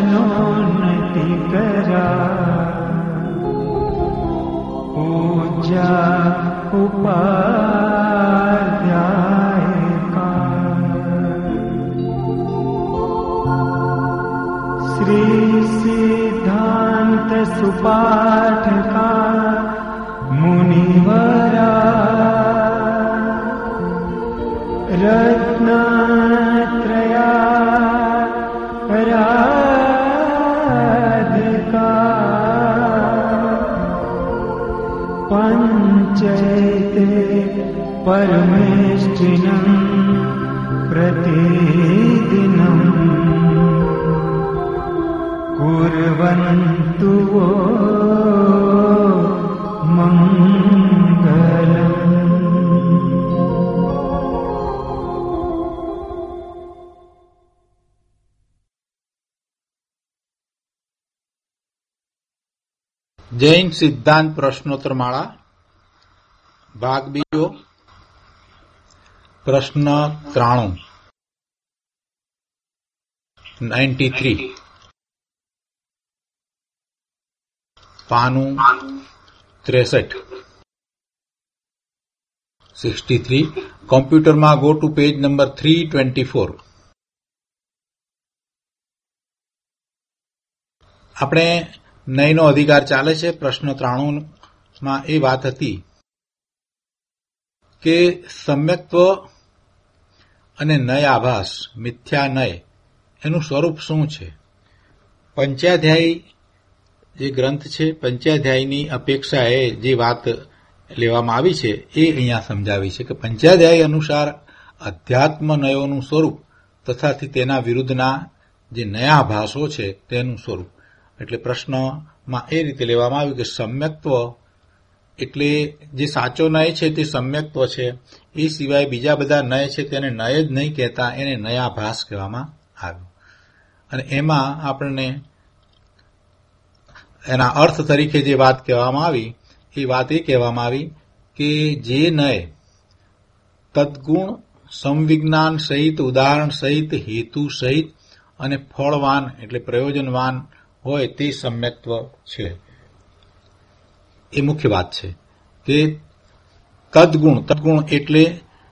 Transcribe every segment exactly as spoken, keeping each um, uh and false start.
वचनोन्नति करा पूजा उपाध्याय का श्री सिद्धांत सुपाठ का मुनिवरा रत्नत्रया राधिका पंचैते परमेष्ठिनं प्रतिदिनं कुर्वन्तु वो मंगलम्। જૈન સિદ્ધાંત પ્રશ્નોત્તર માળા ભાગ બીજો પ્રશ્ન ત્રાણું નાઇન્ટી થ્રી પાનું ત્રેસઠ સિક્સટી થ્રી કોમ્પ્યુટરમાં go to page number three twenty four. આપણે નયનો અધિકાર ચાલે છે. પ્રશ્ન ત્રાણુંમાં એ વાત હતી કે સમ્યક્ત્વ અને નય આભાસ મિથ્યા નય એનું સ્વરૂપ શું છે. પંચાધ્યાયી જે ગ્રંથ છે પંચાધ્યાયની અપેક્ષાએ જે વાત લેવામાં આવી છે એ અહીંયા સમજાવી છે કે પંચાધ્યાયી અનુસાર અધ્યાત્મ નયોનું સ્વરૂપ તથાથી તેના વિરુદ્ધના જે નયાભાસો છે તેનું સ્વરૂપ. એટલે પ્રશ્નમાં એ રીતે લેવામાં આવ્યું કે સમ્યક્ત્વ એટલે જે સાચો નય છે તે સમ્યક્ત્વ છે. એ સિવાય બીજા બધા નય છે તેને નય જ નહીં કહેતા, એને નયાભાસ કહેવામાં આવ્યું. અને એમાં આપણને એના અર્થ તરીકે જે વાત કહેવામાં આવી એ વાત એ કહેવામાં આવી કે જે નય તદ્ગુણ સંવિજ્ઞાન સહિત ઉદાહરણ સહિત હેતુ સહિત અને ફળવાન એટલે પ્રયોજનવાન હોય તે સમ્યક્ત્વ છે. એ મુખ્ય વાત છે કે તદ્ગુણ તદ્ગુણ એટલે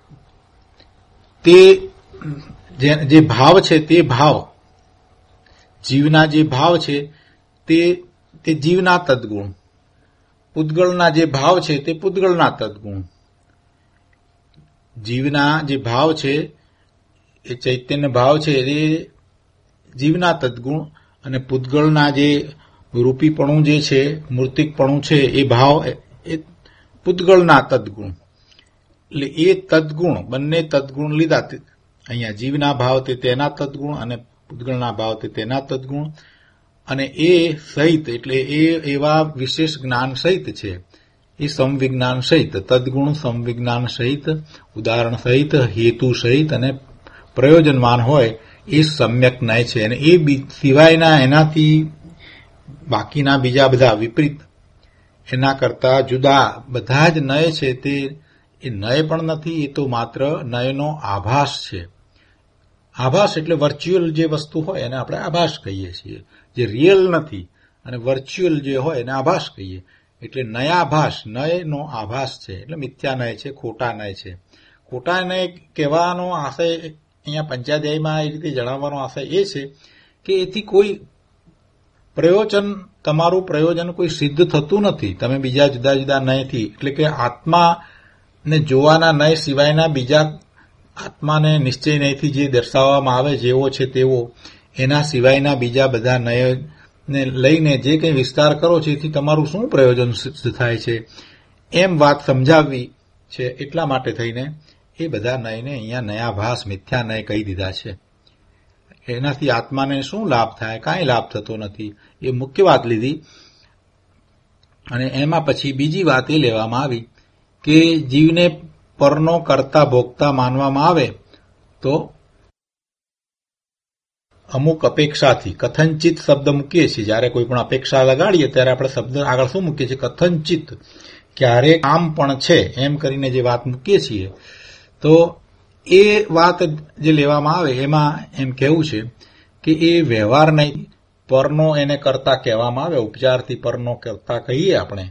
તે જે ભાવ છે તે ભાવ જીવના જે ભાવ છે તે તે જીવના તદ્ગુણ, પૂતગળના જે ભાવ છે તે પૂતગળના તદ્ગુણ. જીવના જે ભાવ છે એ ચૈતન્ય ભાવ છે એ જીવના તદ્ગુણ અને પૂતગળના જે રૂપીપણું જે છે મૂર્તિકપણું છે એ ભાવ એ પૂતગળના તદ્ગુણ. એટલે એ તદ્ગુણ બંને તદ્ગુણ લીધા અહીંયા. જીવના ભાવ તે તેના તદ્ગુણ અને પૂતગળના ભાવ તે તેના તદ્ગુણ. અને એ સહિત એટલે એ એવા વિશેષ જ્ઞાન સહિત છે. એ સંવિજ્ઞાન સહિત તદ્ગુણ સંવિજ્ઞાન સહિત ઉદાહરણ સહિત હેતુ સહિત અને પ્રયોજનવાન હોય એ સમ્યક નય છે. અને એ સિવાયના એનાથી બાકીના બીજા બધા વિપરીત એના કરતા જુદા બધા જ નય છે તે એ નય પણ નથી, એ તો માત્ર નયનો આભાસ છે. આભાસ એટલે વર્ચ્યુઅલ જે વસ્તુ હોય એને આપણે આભાસ કહીએ છીએ, જે રિયલ નથી. અને વર્ચ્યુઅલ જે હોય એને આભાસ કહીએ. એટલે નયાભાસ નયનો આભાસ છે એટલે મિથ્યા નય છે, ખોટા નય છે. ખોટા નય કહેવાનો આશય અહીંયા પંચાધ્યાયમાં એ રીતે જણાવવાનો આશય એ છે કે એથી કોઈ પ્રયોજન તમારું પ્રયોજન કોઈ સિદ્ધ થતું નથી તમે બીજા જુદા જુદા નયથી. એટલે કે આત્માને જોવાના નય સિવાયના બીજા આત્માને નિશ્ચય નયથી જે દર્શાવવામાં આવે જેવો છે તેવો એના સિવાયના બીજા બધા નયને લઈને જે કંઈ વિસ્તાર કરો છો એથી તમારું શું પ્રયોજન સિદ્ધ થાય છે એમ વાત સમજાવવી છે. એટલા માટે થઈને એ બધા નયને અહીંયા નયાભાસ મિથ્યા નય કહી દીધા છે. એનાથી આત્માને શું લાભ થાય? કાંઈ લાભ થતો નથી. એ મુખ્ય વાત લીધી. અને એમાં પછી બીજી વાત એ લેવામાં આવી કે જીવને પરનો કરતા ભોગતા માનવામાં આવે તો અમુક અપેક્ષાથી કથનચિત શબ્દ મૂકીએ છીએ. જ્યારે કોઈ પણ અપેક્ષા લગાડીએ ત્યારે આપણે શબ્દ આગળ શું મૂકીએ છીએ? કથનચિત, ક્યારે આમ પણ છે એમ કરીને જે વાત મૂકીએ છીએ. તો એ વાત જે લેવામાં આવે એમાં એમ કહેવું છે કે એ વ્યવહાર નહીં, પરનો એને કરતા કહેવામાં આવે, ઉપચારથી પરનો કરતા કહીએ આપણે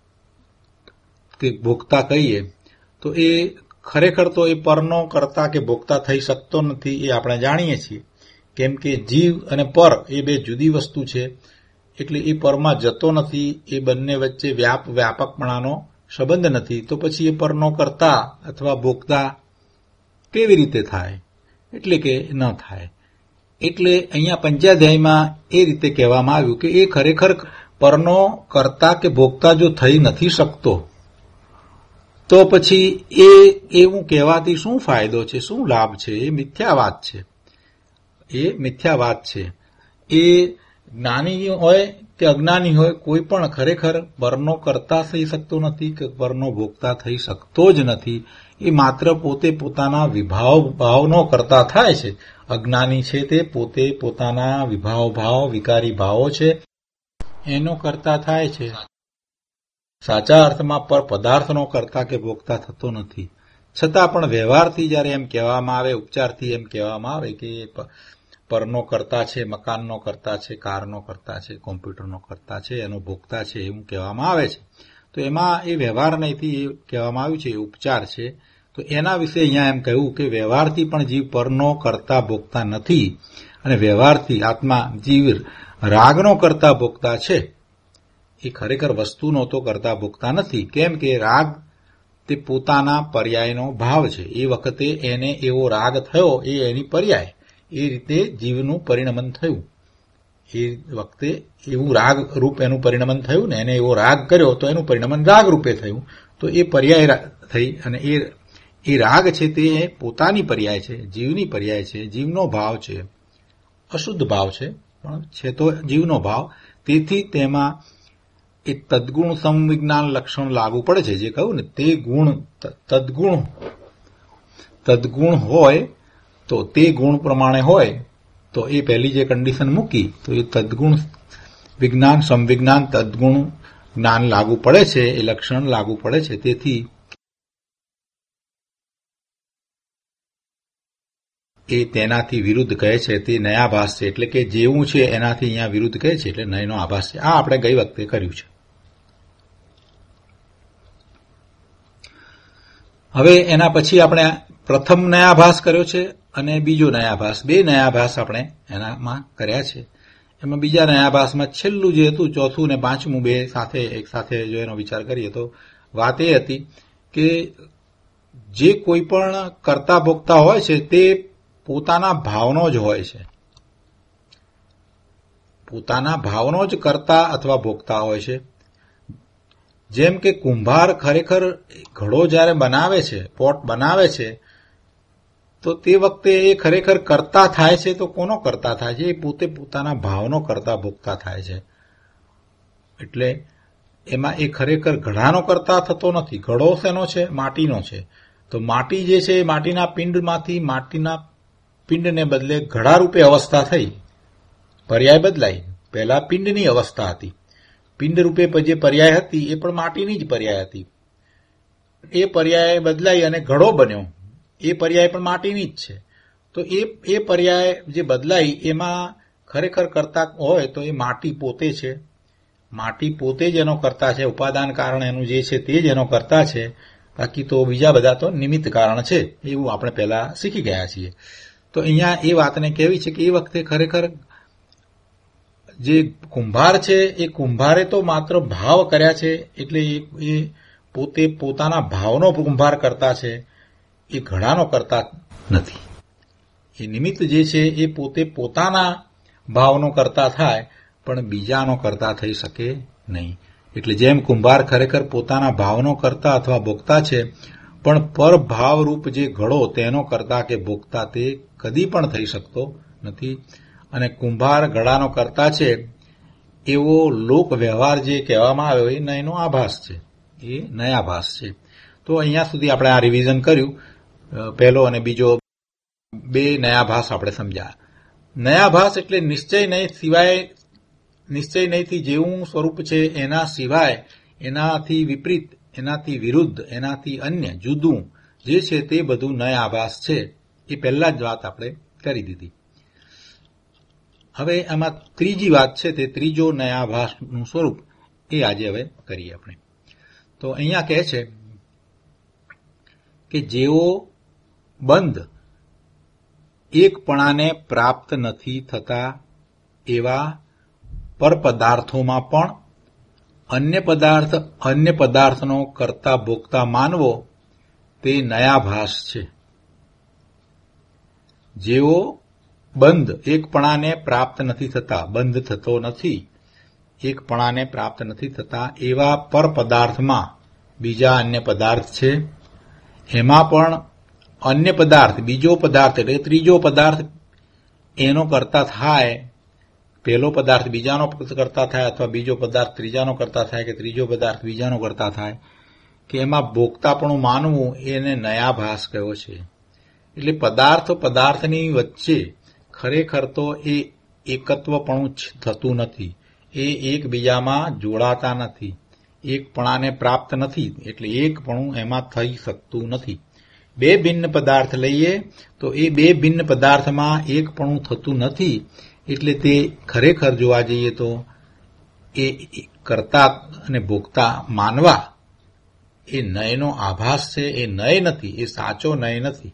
કે ભોગતા કહીએ, તો એ ખરેખર તો એ પરનો કરતા કે ભોગતા થઈ શકતો નથી, એ આપણે જાણીએ છીએ. કેમ કે જીવ અને પર એ બે જુદી વસ્તુ છે, એટલે એ પરમાં જતો નથી, એ બંને વચ્ચે વ્યાપ વ્યાપકપણાનો સંબંધ નથી. તો પછી એ પરનો કરતા અથવા ભોગતા કેવી રીતે થાય? એટલે કે ન થાય. એટલે અહીંયા પંચાધ્યાયમાં એ રીતે કહેવામાં આવ્યું કે એ ખરેખર પરનો કરતા કે ભોગતા જો થઈ નથી શકતો, તો પછી એ એવું કહેવાથી શું ફાયદો છે, શું લાભ છે? એ મિથ્યા વાત છે. એ મિથ્યા વાત છે. એ જ્ઞાની હોય કે અજ્ઞાની હોય, કોઈ પણ ખરેખર પરનો કરતા થઈ શકતો નથી કે પરનો ભોગતા થઈ શકતો જ નથી. એ માત્ર પોતે પોતાના વિભાવ ભાવનો કરતા થાય છે. અજ્ઞાની છે તે પોતે પોતાના વિભાવ ભાવ વિકારી ભાવો છે એનો કરતા થાય છે. સાચા અર્થમાં પર પદાર્થનો કરતા કે ભોગતા થતો નથી. છતાં પણ વ્યવહારથી જયારે એમ કહેવામાં આવે, ઉપચારથી એમ કહેવામાં આવે કે પરનો કરતા છે, મકાનનો કરતા છે, કારનો કરતા છે, કોમ્પ્યુટરનો કરતા છે, એનો ભોગતા છે, એવું કહેવામાં આવે છે, તો એમાં એ વ્યવહાર નહીંથી એ કહેવામાં આવ્યું છે, એ ઉપચાર છે. તો એના વિશે અહીંયા એમ કહ્યું કે વ્યવહારથી પણ જીવ પરનો કરતા ભોગતા નથી, અને વ્યવહારથી આત્મા જીવ રાગનો કરતા ભોગતા છે. એ ખરેખર વસ્તુનો તો કરતા ભોગતા નથી. કેમ કે રાગ તે પોતાના પર્યાયનો ભાવ છે. એ વખતે એને એવો રાગ થયો, એ એની પર્યાય, એ રીતે જીવનું પરિણમન થયું. એ વખતે એવું રાગ રૂપ એનું પરિણમન થયું ને, એને એવો રાગ કર્યો તો એનું પરિણમન રાગ રૂપે થયું. તો એ પર્યાય થઈ, અને એ એ રાગ છે તે પોતાની પર્યાય છે, જીવની પર્યાય છે, જીવનો ભાવ છે, અશુદ્ધ ભાવ છે પણ છે તો જીવનો ભાવ. તેથી તેમાં એ તદ્ગુણ સંવિજ્ઞાન લક્ષણ લાગુ પડે છે. જે કહ્યું ને, તે ગુણ તદ્ગુણ તદ્ગુણ હોય તો તે ગુણ પ્રમાણે હોય, તો એ પહેલી જે કન્ડિશન મૂકી, તો એ તદ્ગુણ વિજ્ઞાન સંવિજ્ઞાન તદ્ગુણ જ્ઞાન લાગુ પડે છે, એ લક્ષણ લાગુ પડે છે. તેથી એ તેનાથી વિરુદ્ધ કહે છે, તે નયાભાસ છે. એટલે કે જેવું છે એનાથી અહીંયા વિરુદ્ધ કહે છે, એટલે નયનો આભાસ છે. આ આપણે ગઈ વખતે કર્યું છે. હવે એના પછી આપણે પ્રથમ નયાભાસ કર્યો છે અને બીજો નયાભાસ, બે નયાભાસ આપણે એનામાં કર્યા છે. એમાં બીજા નયાભાસમાં છેલ્લું જે હતું, ચોથું ને પાંચમું બે સાથે એક સાથે જો એનો વિચાર કરીએ તો વાત એ હતી કે જે કોઈ પણ કરતા ભોગતા હોય છે તે પોતાના ભાવનો જ હોય છે. પોતાના ભાવનો જ કરતા અથવા ભોગતા હોય છે. જેમ કે કુંભાર ખરેખર ઘડો જ્યારે બનાવે છે, પોટ બનાવે છે, તો તે વખતે એ ખરેખર કરતા થાય છે. તો કોનો કરતા થાય છે? એ પોતે પોતાના ભાવનો કરતા ભોગતા થાય છે. એટલે એમાં એ ખરેખર ઘડાનો કરતા થતો નથી. ઘડો શેનો છે? માટીનો છે. તો માટી જે છે, માટીના પિંડમાંથી માટીના પિંડને બદલે ઘડા રૂપે અવસ્થા થઈ, પર્યાય બદલાઈ. પહેલા પિંડની અવસ્થા હતી, પિંડ રૂપે જે પર્યાય હતી એ પણ માટીની જ પર્યાય હતી. એ પર્યાય બદલાઈ અને ઘડો બન્યો, એ પર્યાય પણ માટીની જ છે. તો એ એ પર્યાય જે બદલાઈ એમાં ખરેખર કરતા હોય તો એ માટી પોતે છે. માટી પોતે જ એનો કરતા છે. ઉપાદાન કારણ એનું જે છે તે જ એનો કરતા છે. બાકી તો બીજા બધા તો નિમિત્ત કારણ છે, એવું આપણે પહેલા શીખી ગયા છીએ. તો અહીંયા એ વાતને કહેવી છે કે એ વખતે ખરેખર જે કુંભાર છે એ કુંભારે તો માત્ર ભાવ કર્યા છે, એટલે એ પોતે પોતાના ભાવનો કુંભાર કરતા છે, એ ઘડાનો કરતા નથી. એ નિમિત્ત જે છે એ પોતે પોતાના ભાવનો કરતા થાય, પણ બીજાનો કરતા થઈ શકે નહીં. એટલે જેમ કુંભાર ખરેખર પોતાના ભાવનો કરતા અથવા ભોગતા છે, પણ પર ભાવરૂપ જે ઘડો તેનો કરતા કે ભોગતા તે કદી પણ થઈ શકતો નથી. અને કુંભાર ઘડાનો કરતા છે એવો લોક વ્યવહાર જે કહેવામાં આવ્યો એ નયનો આભાસ છે, એ નયાભાસ છે. તો અહીંયા સુધી આપણે આ રિવિઝન કર્યું. પહેલો અને બીજો બે નયાભાસ આપણે સમજ્યા. નયાભાસ એટલે નિશ્ચય નહીં સિવાય, નિશ્ચય નહીંથી જેવું સ્વરૂપ છે એના સિવાય, એનાથી વિપરીત, એનાથી વિરુદ્ધ, એનાથી અન્ય જુદું જે છે તે બધું નયાભાસ છે. એ પહેલા જ વાત આપણે કરી દીધી. હવે આમાં ત્રીજી વાત છે તે ત્રીજો નયાભાસનું સ્વરૂપ એ આજે હવે કરીએ આપણે. તો અહીંયા કહે છે કે જેઓ બંધ એકપણાને પ્રાપ્ત નથી થતા એવા પરપદાર્થોમાં પણ અન્ય પદાર્થ અન્ય પદાર્થનો કરતા ભોગતા માનવો તે નયાભાસ છે. જેઓ બંધ એકપણાને પ્રાપ્ત નથી થતા, બંધ થતો નથી, એકપણાને પ્રાપ્ત નથી થતા એવા પર પદાર્થમાં બીજા અન્ય પદાર્થ છે, એમાં પણ અન્ય પદાર્થ બીજો પદાર્થ એટલે ત્રીજો પદાર્થ એનો કરતા થાય, પહેલો પદાર્થ બીજાનો કરતા થાય અથવા બીજો પદાર્થ ત્રીજાનો કરતા થાય કે ત્રીજો પદાર્થ બીજાનો કરતા થાય કે એમાં ભોગતાપણું માનવું એને નયાભાસ કયો છે. એટલે પદાર્થ પદાર્થની વચ્ચે ખરેખર તો એ એકત્વપણું થતું નથી, એ એકબીજામાં જોડાતા નથી, એકપણાને પ્રાપ્ત નથી, એટલે એકપણું એમાં થઈ શકતું નથી. બે ભિન્ન પદાર્થ લઈએ તો એ બે ભિન્ન પદાર્થમાં એકપણું થતું નથી, એટલે તે ખરેખર જોવા જઈએ તો એ કરતા અને ભોગતા માનવા એ નયનો આભાસ છે, એ નય નથી, એ સાચો નય નથી.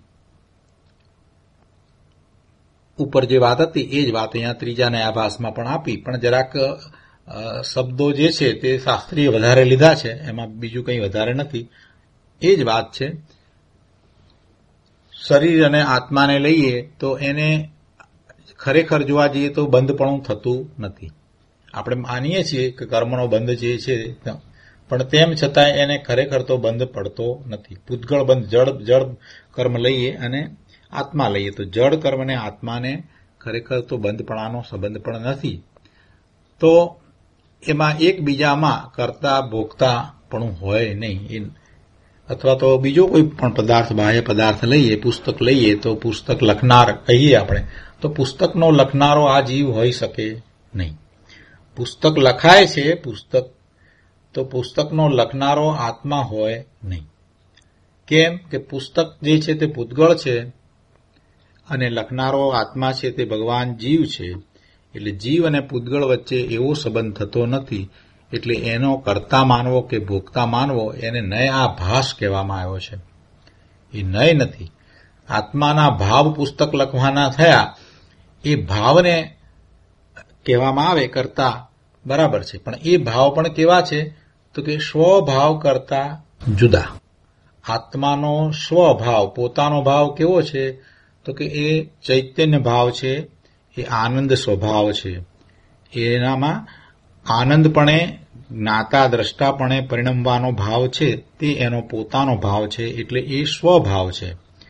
ઉપર જે વાત હતી એ જ વાત અહીંયા ત્રીજા નયાભાસમાં પણ આપી, પણ જરાક શબ્દો જે છે તે શાસ્ત્રીય વધારે લીધા છે, એમાં બીજું કંઈ વધારે નથી. એ જ વાત છે. શરીર અને આત્માને લઈએ તો એને ખરેખર જોવા જઈએ તો બંધપણું થતું નથી. આપણે માનીએ છીએ કે કર્મનો બંધ જે છે, પણ તેમ છતાં એને ખરેખર તો બંધ પડતો નથી. પૂતગળ બંધ જળ જળ કર્મ લઈએ અને આત્મા લઈએ તો જળ કર્મ અને આત્માને ખરેખર તો બંધપણાનો સંબંધ પણ નથી. તો એમાં એકબીજામાં કરતા ભોગતા પણ હોય નહીં. અથવા તો બીજો કોઈ પણ પદાર્થ બાહ્ય પદાર્થ લઈએ, પુસ્તક લઈએ તો પુસ્તક લખનાર કહીએ આપણે, તો પુસ્તકનો લખનારો આ જીવ હોઈ શકે નહીં. પુસ્તક લખાય છે પુસ્તક, તો પુસ્તકનો લખનારો આત્મા હોય નહીં. કેમ કે પુસ્તક જે છે તે પૂતગળ છે અને લખનારો આત્મા છે તે ભગવાન જીવ છે. એટલે જીવ અને પૂતગળ વચ્ચે એવો સંબંધ થતો નથી, એટલે એનો કર્તા માનવો કે ભોગતા માનવો એને નયાભાસ કહેવામાં આવ્યો છે. એ નય નથી. આત્માના ભાવ પુસ્તક લખવાના થયા, એ ભાવને કહેવામાં આવે કરતા, બરાબર છે, પણ એ ભાવ પણ કેવા છે તો કે સ્વભાવ કરતા જુદા. આત્માનો સ્વભાવ પોતાનો ભાવ કેવો છે તો કે એ ચૈતન્ય ભાવ છે, એ આનંદ સ્વભાવ છે. એનામાં આનંદપણે જ્ઞાતા દ્રષ્ટાપણે પરિણમવાનો ભાવ છે તે એનો પોતાનો ભાવ છે, એટલે એ સ્વભાવ છે.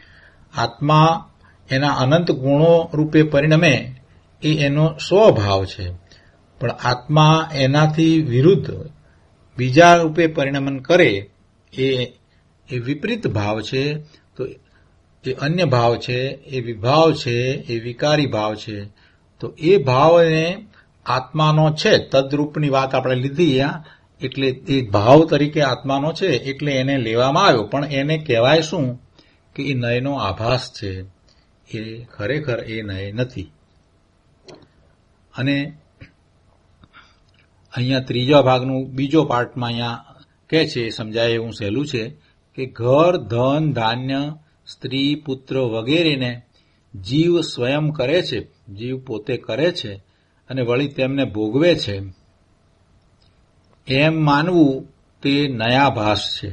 આત્મા એના અનંત ગુણો રૂપે પરિણમે એ એનો સ્વભાવ છે, પણ આત્મા એનાથી વિરુદ્ધ બીજા રૂપે પરિણમન કરે એ એ વિપરીત ભાવ છે. તો એ અન્ય ભાવ છે, એ વિભાવ છે, એ વિકારી ભાવ છે. તો એ ભાવને આત્માનો છે તદરૂપની વાત આપણે લીધી, એટલે એ ભાવ તરીકે આત્માનો છે એટલે એને લેવામાં આવ્યો, પણ એને કહેવાય શું કે એ નયનો આભાસ છે, એ ખરેખર એ નય નથી. અને અહીંયા ત્રીજા ભાગનું બીજો પાર્ટમાં અહીંયા કહે છે, સમજાય એવું સહેલું છે કે ઘર ધન ધાન્ય સ્ત્રી પુત્ર વગેરેને જીવ સ્વયં કરે છે, જીવ પોતે કરે છે અને વળી તેમને ભોગવે છે, એમ માનવું તે નયાભાસ છે.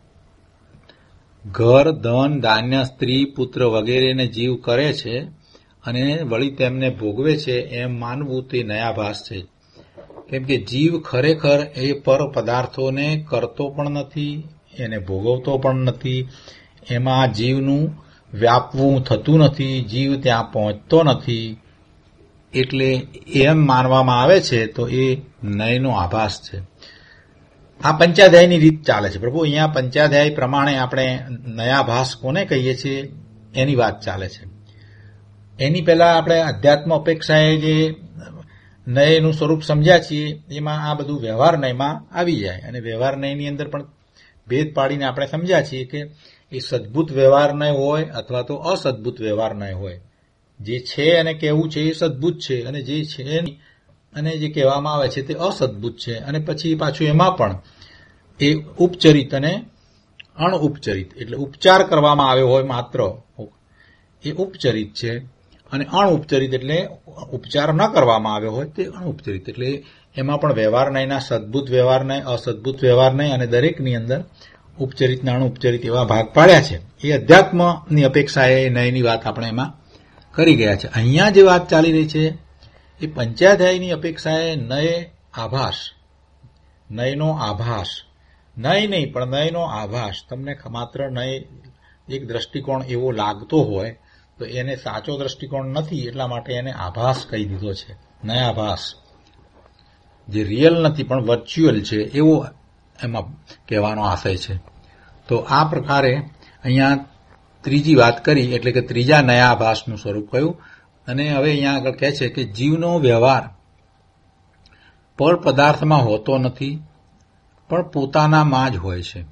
ઘર ધન ધાન્ય સ્ત્રી પુત્ર વગેરેને જીવ કરે છે અને વળી તેમને ભોગવે છે એમ માનવું તે નયાભાસ છે. કેમ કે જીવ ખરેખર એ પર પદાર્થોને કરતો પણ નથી, એને ભોગવતો પણ નથી, એમાં જીવનું વ્યાપવું થતું નથી, જીવ ત્યાં પહોંચતો નથી, એટલે એમ માનવામાં આવે છે તો એ નયનો આભાસ છે. આ પંચાધ્યાયની રીત ચાલે છે. પ્રભુ અહીંયા પંચાધ્યાય પ્રમાણે આપણે નયાભાસ કોને કહીએ છીએ એની વાત ચાલે છે. એની પહેલા આપણે અધ્યાત્મ અપેક્ષાએ જે નયનું સ્વરૂપ સમજ્યા છીએ એમાં આ બધું વ્યવહાર નયમાં આવી જાય, અને વ્યવહાર નયની અંદર પણ ભેદ પાડીને આપણે સમજ્યા છીએ કે એ સદભૂત વ્યવહાર નય હોય અથવા તો અસદભૂત વ્યવહાર નય હોય, જે છે અને કહેવું છે એ સદબુદ્ધ છે, અને જે છે અને જે કહેવામાં આવે છે તે અસદબુદ્ધ છે. અને પછી પાછું એમાં પણ એ ઉપચરિત અને અણઉપચરિત, એટલે ઉપચાર કરવામાં આવ્યો હોય માત્ર એ ઉપચરિત છે, અને અણઉપચરિત એટલે ઉપચાર ન કરવામાં આવ્યો હોય તે અણઉપચરિત. એટલે એમાં પણ વ્યવહાર નયના સદબુદ્ધ વ્યવહાર નય, અસદબુદ્ધ વ્યવહાર નય, અને દરેકની અંદર ઉપચરિત ને અણુપચરિત એવા ભાગ પાડ્યા છે. એ અધ્યાત્મની અપેક્ષાએ નયની વાત આપણે એમાં કરી ગયા છે. અહીંયા જે વાત ચાલી રહી છે એ પંચાધ્યાયની અપેક્ષાએ નય આભાસ, નયનો આભાસ, નય નહીં પણ નયનો આભાસ. તમને માત્ર નય એક દ્રષ્ટિકોણ એવો લાગતો હોય તો એને સાચો દ્રષ્ટિકોણ નથી, એટલા માટે એને આભાસ કહી દીધો છે. નયાભાસ જે રિયલ નથી પણ વર્ચ્યુઅલ છે એવો એમાં કહેવાનો આશય છે. તો આ પ્રકારે અહીંયા ત્રીજી વાત કરી, એટલે કે ત્રીજા નયાભાસનું સ્વરૂપ કહ્યું. અને હવે અહીંયા આગળ કહે છે કે જીવનો વ્યવહાર પર પદાર્થમાં હોતો નથી પણ પોતાનામાં જ હોય છે.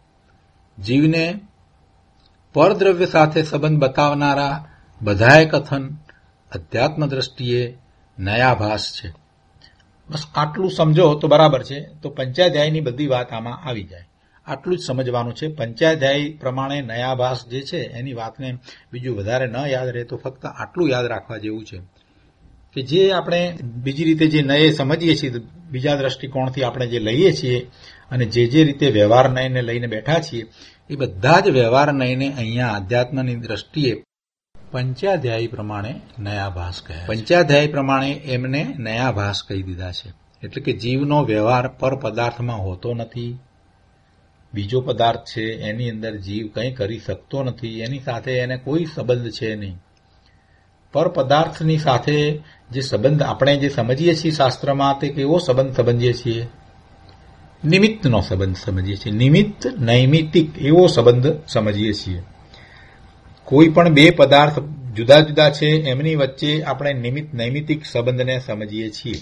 જીવને પરદ્રવ્ય સાથે સંબંધ બતાવનારા બધાય કથન અધ્યાત્મ દ્રષ્ટિએ નયાભાસ છે. બસ આટલું સમજો તો બરાબર છે. તો પંચાધ્યાયની બધી વાત આમાં આવી જાય. આટલું જ સમજવાનું છે. પંચાધ્યાય પ્રમાણે નયાભાસ જે છે એની વાતને બીજું વધારે ન યાદ રહે તો ફક્ત આટલું યાદ રાખવા જેવું છે કે જે આપણે બીજી રીતે જે નયે સમજીએ છીએ, બીજા દ્રષ્ટિકોણથી આપણે જે લઈએ છીએ અને જે જે રીતે વ્યવહાર નયને લઈને બેઠા છીએ એ બધા જ વ્યવહાર નયને અહીંયા આધ્યાત્મની દ્રષ્ટિએ પંચાધ્યાયી પ્રમાણે નયાભાસ કહે. પંચાધ્યાયી પ્રમાણે એમને નયાભાસ કહી દીધા છે. એટલે કે જીવનો વ્યવહાર પર પદાર્થમાં હોતો નથી, બીજો પદાર્થ છે એની અંદર જીવ કંઈ કરી શકતો નથી, એની સાથે એને કોઈ સંબંધ છે નહીં. પર પદાર્થની સાથે જે સંબંધ આપણે જે સમજીએ છીએ શાસ્ત્રમાં તે કેવો સંબંધ સમજીએ છીએ? નિમિત્તનો સંબંધ સમજીએ છીએ. નિમિત્ત નૈમિતિક એવો સંબંધ સમજીએ છીએ. કોઈ પણ બે પદાર્થ જુદા જુદા છે એમની વચ્ચે આપણે નિમિત્ત નૈમિતિક સંબંધને સમજીએ છીએ.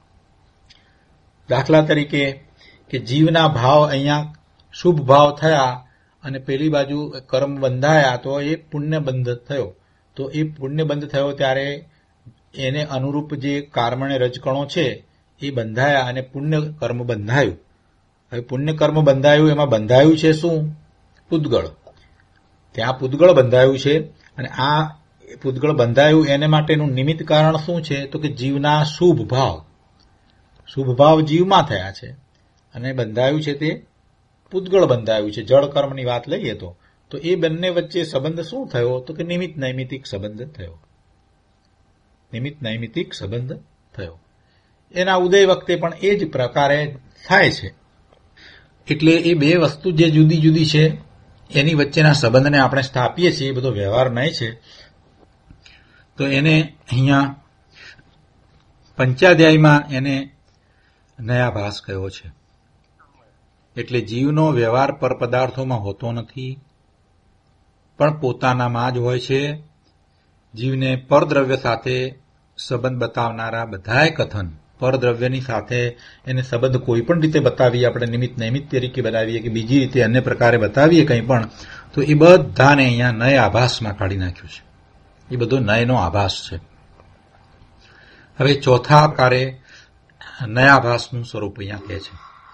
દાખલા તરીકે કે જીવના ભાવ અહીંયા શુભ ભાવ થયા અને પેલી બાજુ કર્મ બંધાયા તો એ પુણ્યબંધ થયો. તો એ પુણ્યબંધ થયો ત્યારે એને અનુરૂપ જે કર્મણે રજકણો છે એ બંધાયા અને પુણ્ય કર્મ બંધાયું. હવે પુણ્ય કર્મ બંધાયું, એમાં બંધાયું છે શું? પૂતગળ. ત્યાં પૂતગળ બંધાયું છે અને આ પૂતગળ બંધાયું એને માટેનું નિમિત્ત કારણ શું છે? તો કે જીવના શુભ ભાવ. શુભ ભાવ જીવમાં થયા છે અને બંધાયું છે તે પૂતગળ બંધાયું છે. જળ કર્મની વાત લઈએ તો તો એ બંને વચ્ચે સંબંધ શું થયો? તો કે નિમિત્ત નૈમિતિક સંબંધ થયો. નિમિત્ત નૈમિતિક સંબંધ થયો. એના ઉદય વખતે પણ એ જ પ્રકારે થાય છે. એટલે એ બે વસ્તુ જે જુદી જુદી છે એની વચ્ચેના સંબંધને આપણે સ્થાપીએ છીએ, એ બધો વ્યવહાર નહીં છે. તો એને અહીંયા પંચાધ્યાયમાં એને નયાભાસ કયો છે. એટલે જીવનો વ્યવહાર પર પદાર્થોમાં હોતો નથી પણ પોતાનામાં જ હોય છે. જીવને પરદ્રવ્ય સાથે સંબંધ બતાવનારા બધાય કથન, પરદ્રવ્યની સાથે એને સંબંધ કોઈ પણ રીતે બતાવીએ, આપણે નિમિત્ત નૈમિત્ત તરીકે બનાવીએ કે બીજી રીતે અન્ય પ્રકારે બતાવીએ કંઈ પણ, તો એ બધાને અહીંયા નય આભાસમાં કાઢી નાખ્યું છે. એ બધો નયનો આભાસ છે. હવે ચોથા પ્રકારે નયાભાસનું સ્વરૂપ અહીંયા કહે છે.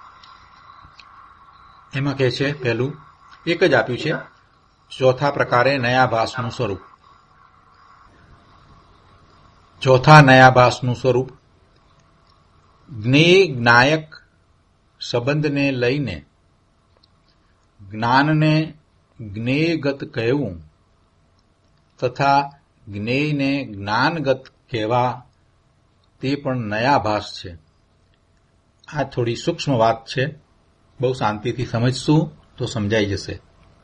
એમાં કહે છે પહેલું એક જ આપ્યું છે, ચોથા પ્રકારે નયાભાસનું સ્વરૂપ. ચોથા નયાભાસનું સ્વરૂપ જ્ઞેય જ્ઞાયક સંબંધને લઈને જ્ઞાનને જ્ઞેયગત કહેવું તથા જ્ઞેયને જ્ઞાનગત કહેવા તે પણ નયાભાસ છે. આ થોડી સૂક્ષ્મ વાત છે, બહુ શાંતિથી સમજશું તો સમજાઈ જશે.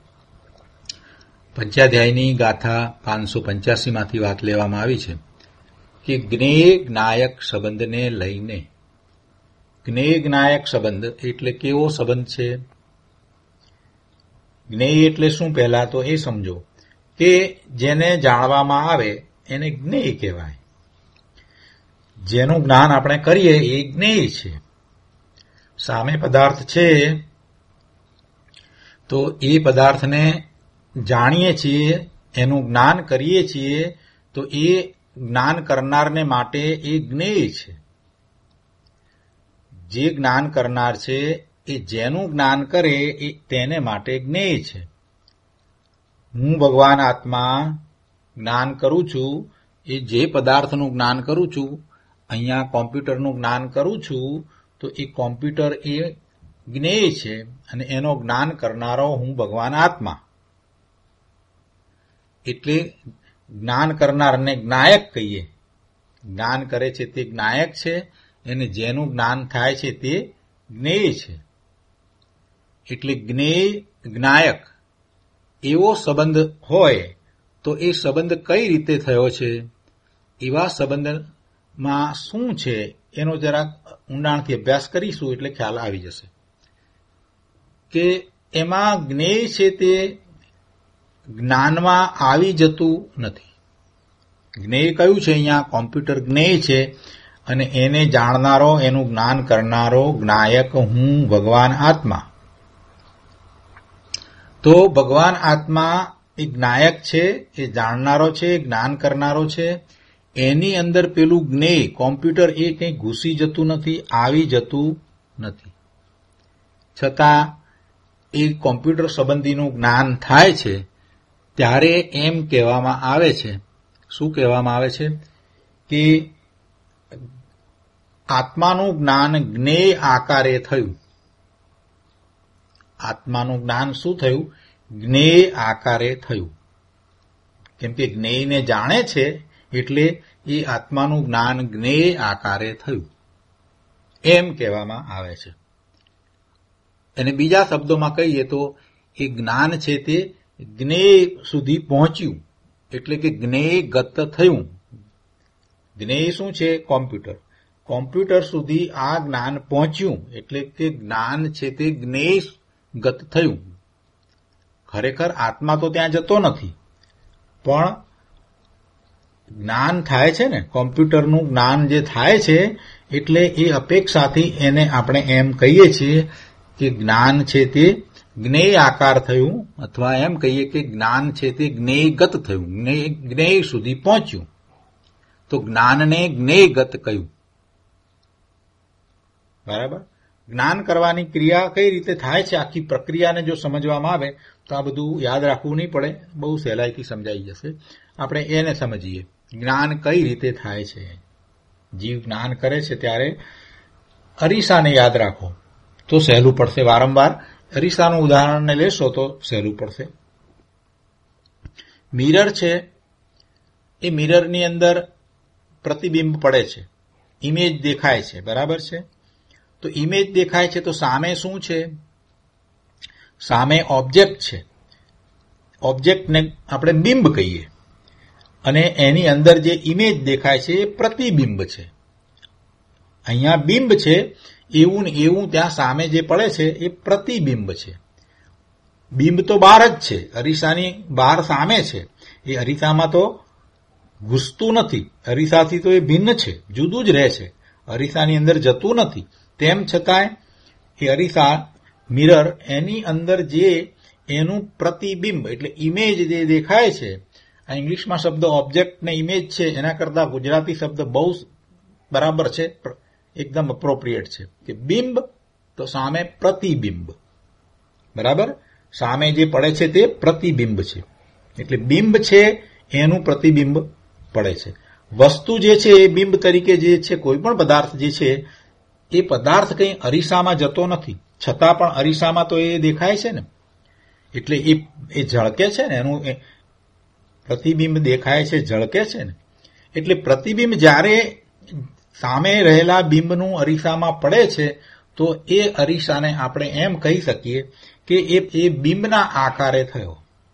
પંચાધ્યાયની ગાથા પાંચસો પંચ્યાસીમાંથી વાત લેવામાં આવી છે કે જ્ઞેય જ્ઞાયક સંબંધને લઈને. જ્ઞેય જ્ઞાયક સંબંધ એટલે કેવો સંબંધ છે? જ્ઞેય એટલે શું? પહેલા તો એ સમજો કે જેને જાણવામાં આવે એને જ્ઞેય કહેવાય. જેનું જ્ઞાન આપણે કરીએ એ જ્ઞેય છે. સામે પદાર્થ છે તો એ પદાર્થને જાણીએ છીએ, એનું જ્ઞાન કરીએ છીએ તો એ જ્ઞાન કરનારને માટે એ જ્ઞેય છે. જે જ્ઞાન કરનાર છે એ જેનું જ્ઞાન કરે એ તેને માટે જ્ઞેય છે. હું ભગવાન આત્મા જ્ઞાન કરું છું, એ જે પદાર્થનું જ્ઞાન કરું છું, અહીંયા કોમ્પ્યુટરનું જ્ઞાન કરું છું, તો એ કોમ્પ્યુટર એ જ્ઞેય છે અને એનો જ્ઞાન કરનારો હું ભગવાન આત્મા. એટલે જ્ઞાન કરનારને જ્ઞાયક કહીએ. જ્ઞાન કરે છે તે જ્ઞાયક છે, અને જેનું જ્ઞાન થાય છે તે જ્ઞેય છે. એટલે જ્ઞેય જ્ઞાયક એવો સંબંધ હોય તો એ સંબંધ કઈ રીતે થયો છે, એવા સંબંધમાં શું છે એનો જરાક ઊંડાણથી અભ્યાસ કરીશું એટલે ખ્યાલ આવી જશે કે એમાં જ્ઞેય છે તે જ્ઞાનમાં આવી જતું નથી. જ્ઞેય કયું છે અહીંયા? કોમ્પ્યુટર જ્ઞેય છે અને એને જાણનારો, એનું જ્ઞાન કરનારો જ્ઞાયક હું ભગવાન આત્મા. તો ભગવાન આત્મા એ જ્ઞાયક છે, એ જાણનારો છે, જ્ઞાન કરનારો છે. એની અંદર પેલું જ્ઞેય કોમ્પ્યુટર એ કંઈ ઘૂસી જતું નથી, આવી જતું નથી. છતાં એ કોમ્પ્યુટર સંબંધીનું જ્ઞાન થાય છે ત્યારે એમ કહેવામાં આવે છે, શું કહેવામાં આવે છે કે આત્માનું જ્ઞાન જ્ઞેય આકારે થયું. આત્માનું જ્ઞાન શું થયું? જ્ઞેય આકારે થયું. કેમ કે જ્ઞેયને જાણે છે એટલે એ આત્માનું જ્ઞાન જ્ઞેય આકારે થયું એમ કહેવામાં આવે છે. અને બીજા શબ્દોમાં કહીએ તો એ જ્ઞાન છે તે જ્ઞેય સુધી પહોંચ્યું, એટલે કે જ્ઞેય ગત થયું. જ્ઞેય શું છે? કોમ્પ્યુટર. કોમ્પ્યુટર સુધી આ જ્ઞાન પહોંચ્યું એટલે કે જ્ઞાન છે તે જ્ઞેય ગત થયું. ખરેખર આત્મા તો ત્યાં જતો નથી, પણ જ્ઞાન થાય છે ને, કોમ્પ્યુટરનું જ્ઞાન જે થાય છે એટલે એ અપેક્ષાથી એને આપણે એમ કહીએ છીએ કે જ્ઞાન છે તે જ્ઞેય આકાર થયું, અથવા એમ કહીએ કે જ્ઞાન છે તે જ્ઞેયગત થયું, જ્ઞેય સુધી પહોંચ્યું. તો જ્ઞાનને જ્ઞેયગત કહ્યું. બરાબર? જ્ઞાન કરવાની ક્રિયા કઈ રીતે થાય છે, આખી પ્રક્રિયાને જો સમજવામાં આવે તો આ બધું યાદ રાખવું નહીં પડે, બહુ સહેલાઈથી સમજાઈ જશે. આપણે એને સમજીએ, જ્ઞાન કઈ રીતે થાય છે. જીવ જ્ઞાન કરે છે ત્યારે અરીસાને યાદ રાખો તો સહેલું પડશે. વારંવાર અરીસાનું ઉદાહરણને લેશો તો સહેલું પડશે. મિરર છે, એ મિરરની અંદર પ્રતિબિંબ પડે છે, ઇમેજ દેખાય છે. બરાબર છે? તો ઇમેજ દેખાય છે તો સામે શું છે? સામે ઓબ્જેક્ટ છે. ઓબ્જેક્ટને આપણે બિંબ કહીએ અને એની અંદર જે ઇમેજ દેખાય છે એ પ્રતિબિંબ છે. અહીંયા બિંબ છે એવું ને એવું ત્યાં સામે જે પડે છે એ પ્રતિબિંબ છે. બિંબ તો બહાર જ છે, અરીસાની બહાર સામે છે. એ અરીસામાં તો ઘૂસતું નથી, અરીસાથી તો એ ભિન્ન છે, જુદું જ રહે છે, અરીસાની અંદર જતું નથી. તેમ છતાંય એ અરીસા મિરર એની અંદર જે એનું પ્રતિબિંબ એટલે ઇમેજ જે દેખાય છે, આ ઇંગ્લિશમાં શબ્દ ઓબ્જેક્ટ ને ઇમેજ છે, એના કરતા ગુજરાતી શબ્દ બહુ બરાબર છે, એકદમ અપ્રોપ્રિએટ છે કે બિંબ તો સામે પ્રતિબિંબ. બરાબર? સામે જે પડે છે તે પ્રતિબિંબ છે, એટલે બિંબ છે એનું પ્રતિબિંબ પડે છે. વસ્તુ જે છે એ બિંબ તરીકે જે છે, કોઈ પણ પદાર્થ જે છે એ પદાર્થ કંઈ અરીસામાં જતો નથી, છતાં પણ અરીસામાં તો એ દેખાય છે ને, એટલે એ એ ઝળકે છે ને, એનું પ્રતિબિંબ દેખાય છે, ઝળકે છે ને. એટલે પ્રતિબિંબ જ્યારે સામે રહેલા બિંબનું અરીસામાં પડે છે તો એ અરીસાને આપણે એમ કહી શકીએ કે એ એ બિંબના આકારે થયો,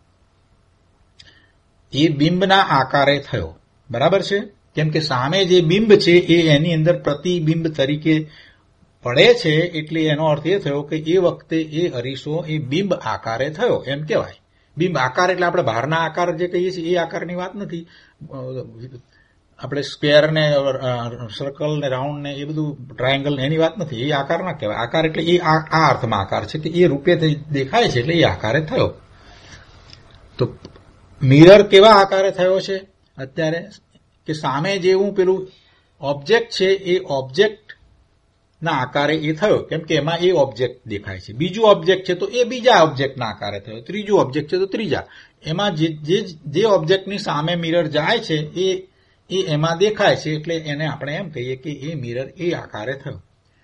એ બિંબના આકારે થયો. બરાબર છે? કેમ કે સામે જે બિંબ છે એ એની અંદર પ્રતિબિંબ તરીકે પડે છે, એટલે એનો અર્થ એ થયો કે એ વખતે એ અરીસો એ બિંબ આકારે થયો એમ કહેવાય. બિંબ આકાર એટલે આપણે બહારના આકાર જે કહીએ છીએ એ આકારની વાત નથી. આપણે સ્ક્વેર ને સર્કલ ને રાઉન્ડ ને એ બધું ટ્રાયેંગલ એની વાત નથી, એ આકાર ના કહેવાય. આકાર એટલે એ આ અર્થમાં આકાર છે કે એ રૂપે દેખાય છે એટલે એ આકારે થયો. તો મિરર કેવા આકારે થયો છે? અત્યારે કે સામે જેવું પેલું ઓબ્જેક્ટ છે એ ઓબ્જેક્ટ ના આકારે એ થયો, કેમ કે એમાં એ ઓબ્જેક્ટ દેખાય છે. બીજું ઓબ્જેક્ટ છે તો એ બીજા ઓબ્જેક્ટના આકારે થયો. ત્રીજું ઓબ્જેક્ટ છે તો ત્રીજા. એમાં જે જે ઓબ્જેક્ટની સામે મિરર જાય છે એ એ એમાં દેખાય છે, એટલે એને આપણે એમ કહીએ કે એ મિરર એ આકારે થયો.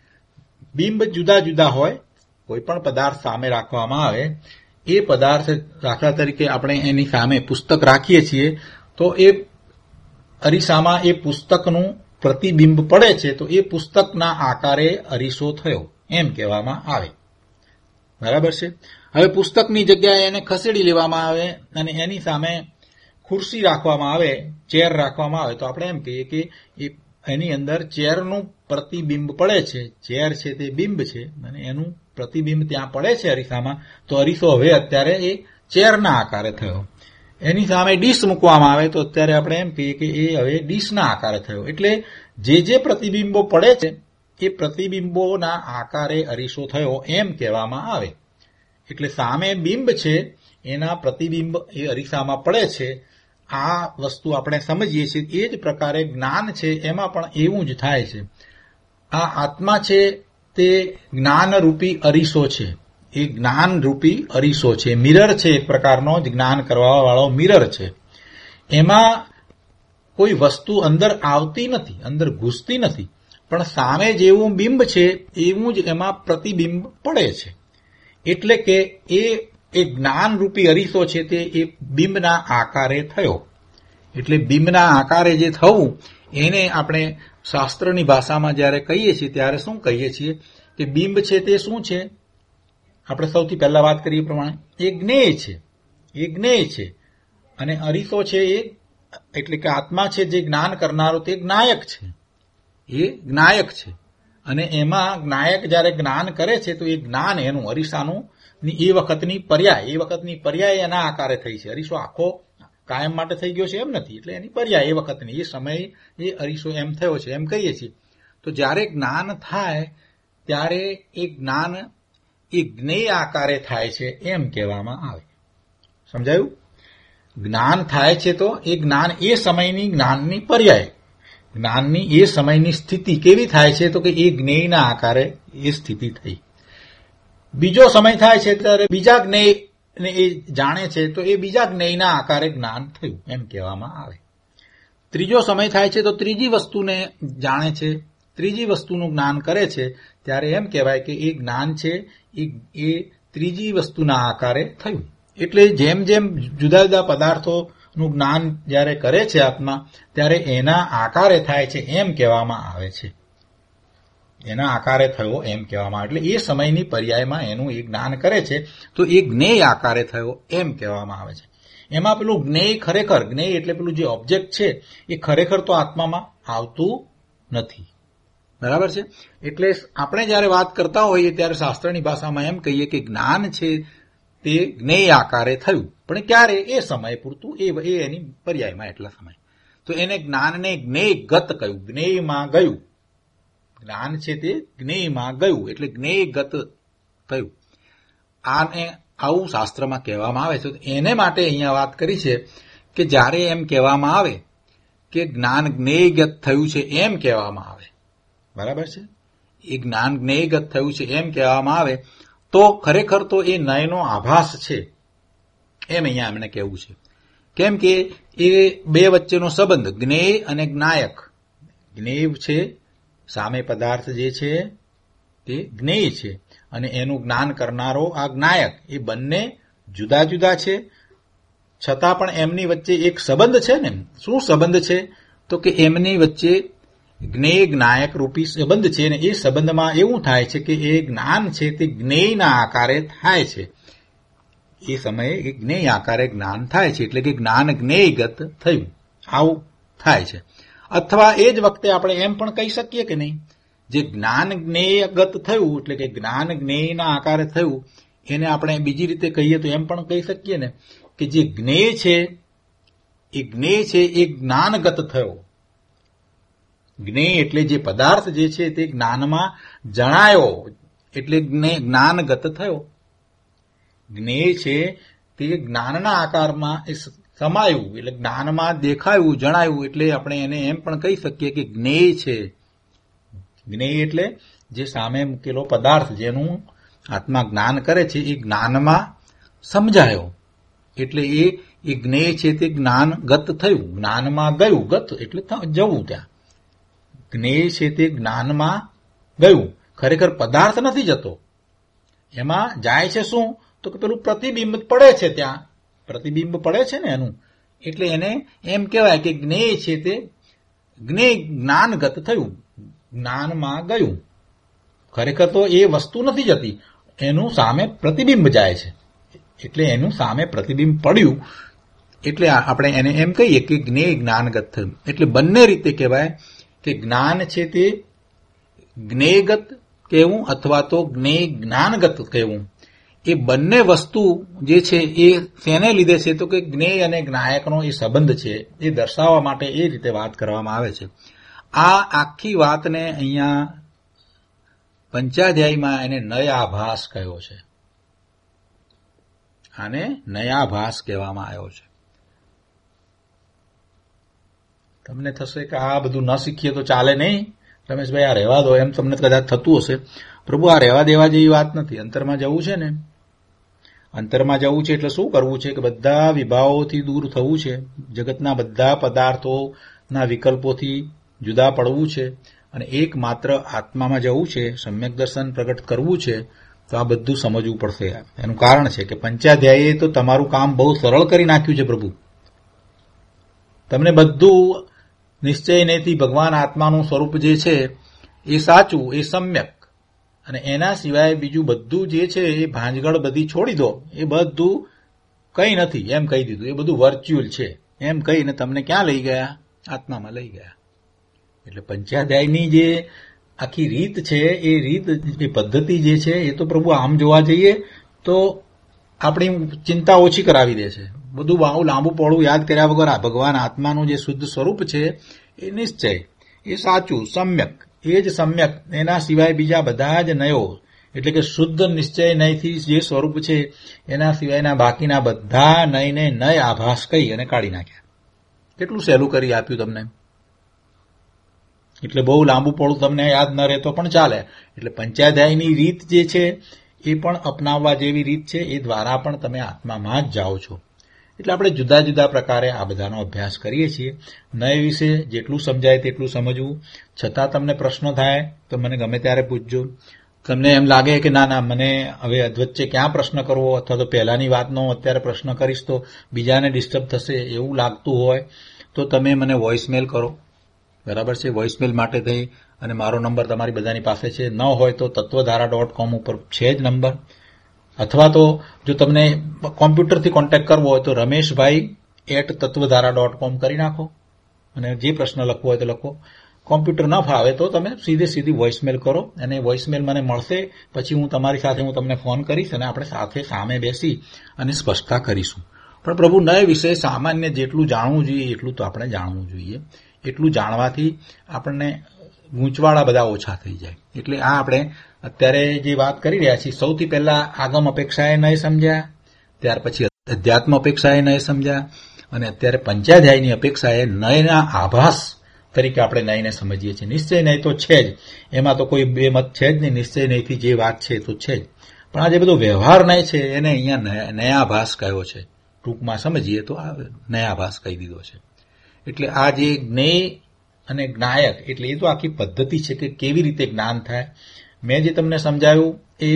બિંબ જુદા જુદા હોય, કોઈ પણ પદાર્થ સામે રાખવામાં આવે, એ પદાર્થ દાખલા તરીકે આપણે એની સામે પુસ્તક રાખીએ છીએ તો એ અરીસામાં એ પુસ્તકનું પ્રતિબિંબ પડે છે, તો એ પુસ્તકના આકારે અરીસો થયો એમ કહેવામાં આવે. બરાબર છે. હવે પુસ્તકની જગ્યાએ એને ખસેડી લેવામાં આવે અને એની સામે ખુરશી રાખવામાં આવે, ચેર રાખવામાં આવે, તો આપણે એમ કહીએ કે એની અંદર ચેરનું પ્રતિબિંબ પડે છે. ચેર છે તે બિંબ છે અને એનું પ્રતિબિંબ ત્યાં પડે છે અરીસામાં, તો અરીસો હવે અત્યારે એ ચેરના આકારે થયો. એની સામે ડીશ મૂકવામાં આવે તો અત્યારે આપણે એમ કહીએ કે એ હવે ડીશના આકારે થયો. એટલે જે જે પ્રતિબિંબો પડે છે એ પ્રતિબિંબોના આકારે અરીસો થયો એમ કહેવામાં આવે. એટલે સામે બિંબ છે એના પ્રતિબિંબ એ અરીસામાં પડે છે. આ વસ્તુ આપણે સમજીએ છીએ. એ જ પ્રકારે જ્ઞાન છે એમાં પણ એવું જ થાય છે. આ આત્મા છે તે જ્ઞાનરૂપી અરીસો છે. એ જ્ઞાનરૂપી અરીસો છે, મિરર છે, એક પ્રકારનો જ જ્ઞાન કરવા વાળો મિરર છે. એમાં કોઈ વસ્તુ અંદર આવતી નથી, અંદર ઘૂસતી નથી, પણ સામે જેવું બિંબ છે એવું જ એમાં પ્રતિબિંબ પડે છે. એટલે કે એ એ જ્ઞાનરૂપી અરીસો છે તે એ બિંબના આકારે થયો. એટલે બિંબના આકારે જે થવું એને આપણે શાસ્ત્રની ભાષામાં જ્યારે કહીએ છીએ ત્યારે શું કહીએ છીએ કે બિંબ છે તે શું છે? આપણે સૌથી પહેલા વાત કરીએ પ્રમાણે એ જ્ઞેય છે. એ જ્ઞેય છે અને અરીસો છે એ એટલે કે આત્મા છે જે જ્ઞાન કરનારો તે જ્ઞાયક છે. એ જ્ઞાયક છે અને એમાં જ્ઞાયક જ્યારે જ્ઞાન કરે છે તો એ જ્ઞાન એનું અરીસાનું એ વખતની પર્યાય એ વખતની પર્યાય એના આકારે થઈ છે. અરીસો આખો કાયમ માટે થઈ ગયો છે એમ નથી, એટલે એની પર્યાય એ વખતની એ સમય એ અરીસો એમ થયો છે એમ કહીએ છીએ. તો જ્યારે જ્ઞાન થાય ત્યારે એ જ્ઞાન એ જ્ઞેય આકારે થાય છે એમ કહેવામાં આવે. સમજાયું? જ્ઞાન થાય છે તો એ જ્ઞાન એ સમયની જ્ઞાનની પર્યાય, જ્ઞાનની એ સમયની સ્થિતિ કેવી થાય છે તો કે એ જ્ઞેયના આકારે એ સ્થિતિ થઈ. બીજો સમય થાય છે ત્યારે બીજા જ્ઞેયને એ જાણે છે તો એ બીજા જ્ઞેયના આકારે જ્ઞાન થયું એમ કહેવામાં આવે. ત્રીજો સમય થાય છે તો ત્રીજી વસ્તુને જાણે છે, ત્રીજી વસ્તુનું જ્ઞાન કરે છે, ત્યારે એમ કહેવાય કે એ જ્ઞાન છે એ ત્રીજી વસ્તુના આકારે થયું. એટલે જેમ જેમ જુદા જુદા પદાર્થોનું જ્ઞાન જ્યારે કરે છે આત્મા, ત્યારે એના આકારે થાય છે એમ કહેવામાં આવે છે. એના આકારે થયો એમ કહેવામાં આવે. એટલે એ સમયની પર્યાયમાં એનું એ જ્ઞાન કરે છે તો એ જ્ઞેય આકારે થયો એમ કહેવામાં આવે છે. એમાં પેલું જ્ઞેય ખરેખર, જ્ઞેય એટલે પેલું જે ઓબ્જેક્ટ છે એ ખરેખર તો આત્મામાં આવતું નથી. બરાબર છે? એટલે આપણે જયારે વાત કરતા હોઈએ ત્યારે શાસ્ત્રની ભાષામાં એમ કહીએ કે જ્ઞાન છે તે જ્ઞેય આકારે થયું, પણ ક્યારે? એ સમય પૂરતું, એ એની પર્યાયમાં એટલા સમય. તો એને જ્ઞાનને જ્ઞેયગત કહ્યું, જ્ઞેયમાં ગયું. જ્ઞાન છે તે જ્ઞેયમાં ગયું એટલે જ્ઞેયગત થયું. આને આવું શાસ્ત્રમાં કહેવામાં આવે છે. એને માટે અહીંયા વાત કરી છે કે જ્યારે એમ કહેવામાં આવે કે જ્ઞાન જ્ઞેયગત થયું છે એમ કહેવામાં આવે, બરાબર છે, એ જ્ઞાન જ્ઞેયગત થયું છે એમ કહેવામાં આવે તો ખરેખર તો એ નયનો આભાસ છે એમ અહીંયા એમને કહેવું છે. કેમ કે એ બે વચ્ચેનો સંબંધ જ્ઞેય અને જ્ઞાયક, જ્ઞેય છે સામે પદાર્થ જે છે તે જ્ઞેય છે અને એનું જ્ઞાન કરનારો આ જ્ઞાયક, એ બંને જુદા જુદા છે છતાં પણ એમની વચ્ચે એક સંબંધ છે ને. શું સંબંધ છે? તો કે એમની વચ્ચે જ્ઞેય જ્ઞાયક રૂપી સંબંધ છે અને એ સંબંધમાં એવું થાય છે કે એ જ્ઞાન છે તે જ્ઞેયના આકારે થાય છે. એ સમયે એ જ્ઞેય આકારે જ્ઞાન થાય છે એટલે કે જ્ઞાન જ્ઞેયગત થયું, આવું થાય છે. અથવા એ જ વખતે આપણે એમ પણ કહી શકીએ કે નહીં, જે જ્ઞાન જ્ઞેયગત થયું એટલે કે જ્ઞાન જ્ઞેયના આકારે થયું, એને આપણે બીજી રીતે કહીએ તો એમ પણ કહી શકીએ ને કે જે જ્ઞેય છે એ જ્ઞેય છે એ જ્ઞાનગત થયો. જ્ઞેય એટલે જે પદાર્થ જે છે તે જ્ઞાનમાં જણાયો એટલે જ્ઞાનગત થયો. જ્ઞેય છે તે જ્ઞાનના આકારમાં સમાયું એટલે જ્ઞાનમાં દેખાયું, જણાયું, એટલે આપણે એને એમ પણ કહી શકીએ કે જ્ઞેય છે. જ્ઞેય એટલે જે સામે મૂકેલો પદાર્થ જેનું આત્મા જ્ઞાન કરે છે એ જ્ઞાનમાં સમજાયો, એટલે એ એ જ્ઞેય છે તે જ્ઞાનગત થયું, જ્ઞાનમાં ગયું. ગત એટલે જવું, ત્યાં જ્ઞેય છે તે જ્ઞાનમાં ગયું. ખરેખર પદાર્થ નથી જતો, એમાં જાય છે શું? તો કે પેલું પ્રતિબિંબ પડે છે, ત્યાં પ્રતિબિંબ પડે છે ને એનું, એટલે એને એમ કહેવાય કે જ્ઞેય છે તે જ્ઞેય જ્ઞાનગત થયું, જ્ઞાનમાં ગયું. ખરેખર તો એ વસ્તુ નથી જતી, એનું સામે પ્રતિબિંબ જાય છે, એટલે એનું સામે પ્રતિબિંબ પડ્યું, એટલે આપણે એને એમ કહીએ કે જ્ઞેય જ્ઞાનગત થયું. એટલે બંને રીતે કહેવાય કે જ્ઞાન છે તે જ્ઞેયગત કહેવું અથવા તો જ્ઞેય જ્ઞાનગત કહેવું. એ બંને વસ્તુ જે છે એ શેને લીધે છે? તો કે જ્ઞેય અને જ્ઞાયકનો એ સંબંધ છે, એ દર્શાવવા માટે એ રીતે વાત કરવામાં આવે છે. આ આખી વાતને અહીંયા પંચાધ્યાયમાં એને નયાભાસ કહ્યો છે. આને નયાભાસ કહેવામાં આવ્યો છે. તમને થશે કે આ બધું ન શીખીએ તો ચાલે નહીં, રમેશભાઈ આ રહેવા દો, એમ તમને કદાચ થતું હશે. પ્રભુ આ રહેવા દેવા જેવી વાત નથી. અંતરમાં જવું છે ને, અંતરમાં જવું છે એટલે શું કરવું છે? કે બધા વિભાવોથી દૂર થવું છે, જગતના બધા પદાર્થોના વિકલ્પોથી જુદા પડવું છે અને એકમાત્ર આત્મામાં જવું છે, સમ્યક દર્શન પ્રગટ કરવું છે. તો આ બધું સમજવું પડશે. એનું કારણ છે કે પંચાધ્યાયે તો તમારું કામ બહુ સરળ કરી નાખ્યું છે. પ્રભુ તમને બધું નિશ્ચય નથી, ભગવાન આત્માનું સ્વરૂપ જે છે એ સાચું, એ સમ્યક, અને એના સિવાય બીજું બધું જે છે એ ભાંજગળ બધી છોડી દો, એ બધું કંઈ નથી એમ કહી દીધું, એ બધું વર્ચ્યુઅલ છે એમ કહીને તમને ક્યાં લઈ ગયા? આત્મામાં લઈ ગયા. એટલે પંચાધ્યાયની જે આખી રીત છે એ રીત, એ પદ્ધતિ જે છે એ તો પ્રભુ આમ જોવા જઈએ તો આપણી ચિંતા ઓછી કરાવી દે છે. બધું બહુ લાંબુ પહોળું યાદ કર્યા વગર આ ભગવાન આત્માનું જે શુદ્ધ સ્વરૂપ છે એ નિશ્ચય, એ સાચું, સમ્યક, એ જ સમ્યક, એના સિવાય બીજા બધા જ નયો, એટલે કે શુદ્ધ નિશ્ચય નયથી જે સ્વરૂપ છે એના સિવાયના બાકીના બધા નયને નય આભાસ કહી અને કાઢી નાખ્યા. કેટલું સહેલું કરી આપ્યું તમને. એટલે બહુ લાંબુ પડું તમને યાદ ન રહેતો પણ ચાલે. એટલે પંચાધ્યાયની રીત જે છે એ પણ અપનાવવા જેવી રીત છે, એ દ્વારા પણ તમે આત્મામાં જ જાઓ છો. એટલે આપણે જુદા જુદા પ્રકારે આ બધાનો અભ્યાસ કરીએ છીએ. નય વિશે જેટલું સમજાય તેટલું સમજવું. છતાં તમને પ્રશ્ન થાય તો મને ગમે ત્યારે પૂછજો. તમને એમ લાગે કે ના ના મને હવે અધવચ્ચે ક્યાં પ્રશ્ન કરવો, અથવા તો પહેલાની વાતનો અત્યારે પ્રશ્ન કરીશ તો બીજાને ડિસ્ટર્બ થશે એવું લાગતું હોય તો તમે મને વોઇસમેલ કરો. બરાબર છે? વોઇસમેલ માટે થઈ અને મારો નંબર તમારી બધાની પાસે છે. ન હોય તો તત્વધારા ડોટ કોમ ઉપર છે જ નંબર, અથવા તો જો તમને કોમ્પ્યુટરથી કોન્ટેક્ટ કરવો હોય તો રમેશભાઈ એટ તત્વધારા ડોટ કોમ કરી નાખો અને જે પ્રશ્ન લખવો હોય તો લખો. કોમ્પ્યુટર ન ફાવે તો તમે સીધે સીધી વોઇસમેલ કરો અને વોઇસમેલ મને મળશે, પછી હું તમારી સાથે હું તમને ફોન કરીશ અને આપણે સાથે સામે બેસી અને સ્પષ્ટતા કરીશું. પણ પ્રભુ નય વિશે સામાન્ય જેટલું જાણવું જોઈએ એટલું તો આપણે જાણવું જોઈએ. એટલું જાણવાથી આપણને ગૂંચવાડા બધા ઓછા થઈ જાય. એટલે આ આપણે અત્યારે જે વાત કરી રહ્યા છીએ, સૌથી પહેલા આગમ અપેક્ષાએ નય સમજ્યા, ત્યાર પછી અધ્યાત્મ અપેક્ષાએ નય સમજ્યા, અને અત્યારે પંચાધ્યાયની અપેક્ષાએ નયના આભાસ તરીકે આપણે નયને સમજીએ છીએ. નિશ્ચય નય તો છે જ, એમાં તો કોઈ બે મત છે જ નહીં. નિશ્ચય નયથી જે વાત છે એ તો છે જ, પણ આ જે બધો વ્યવહાર નય છે એને અહીંયા નયાભાસ કહ્યો છે. ટૂંકમાં સમજીએ તો આ નયાભાસ કહી દીધો છે. એટલે આ જે જ્ઞેય અને જ્ઞાયક, એટલે એ તો આખી પદ્ધતિ છે કે કેવી રીતે જ્ઞાન થાય. મેં જે તમને સમજાવ્યું એ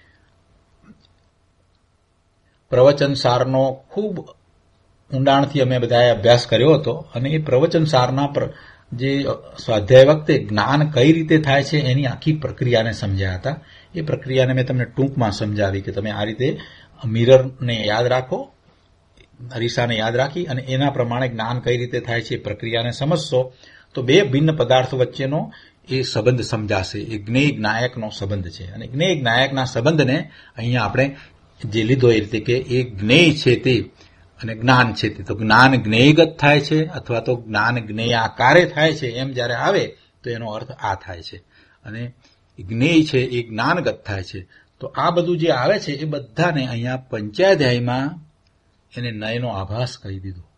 પ્રવચન સારનો ખૂબ ઊંડાણથી અમે બધાએ અભ્યાસ કર્યો હતો, અને એ પ્રવચન સારના જે સ્વાધ્યાય વખતે જ્ઞાન કઈ રીતે થાય છે એની આખી પ્રક્રિયાને સમજ્યા હતા. એ પ્રક્રિયાને મેં તમને ટૂંકમાં સમજાવી કે તમે આ રીતે મિરરને યાદ રાખો, અરીસાને યાદ રાખી અને એના પ્રમાણે જ્ઞાન કઈ રીતે થાય છે એ પ્રક્રિયાને સમજશો તો બે ભિન્ન પદાર્થો વચ્ચેનો એ સંબંધ સમજાશે. એ જ્ઞેય જ્ઞાયકનો સંબંધ છે, અને જ્ઞેય જ્ઞાયકના સંબંધને અહીંયા આપણે જે લીધો એ રીતે કે એ જ્ઞેય છે તે અને જ્ઞાન છે તે, તો જ્ઞાન જ્ઞેયગત થાય છે અથવા તો જ્ઞાન જ્ઞેયાકારે થાય છે, એમ જ્યારે આવે તો એનો અર્થ આ થાય છે. અને જ્ઞેય છે એ જ્ઞાનગત થાય છે. તો આ બધું જે આવે છે એ બધાને અહીંયા પંચાધ્યાયમાં એને નયનો આભાસ કહી દીધો.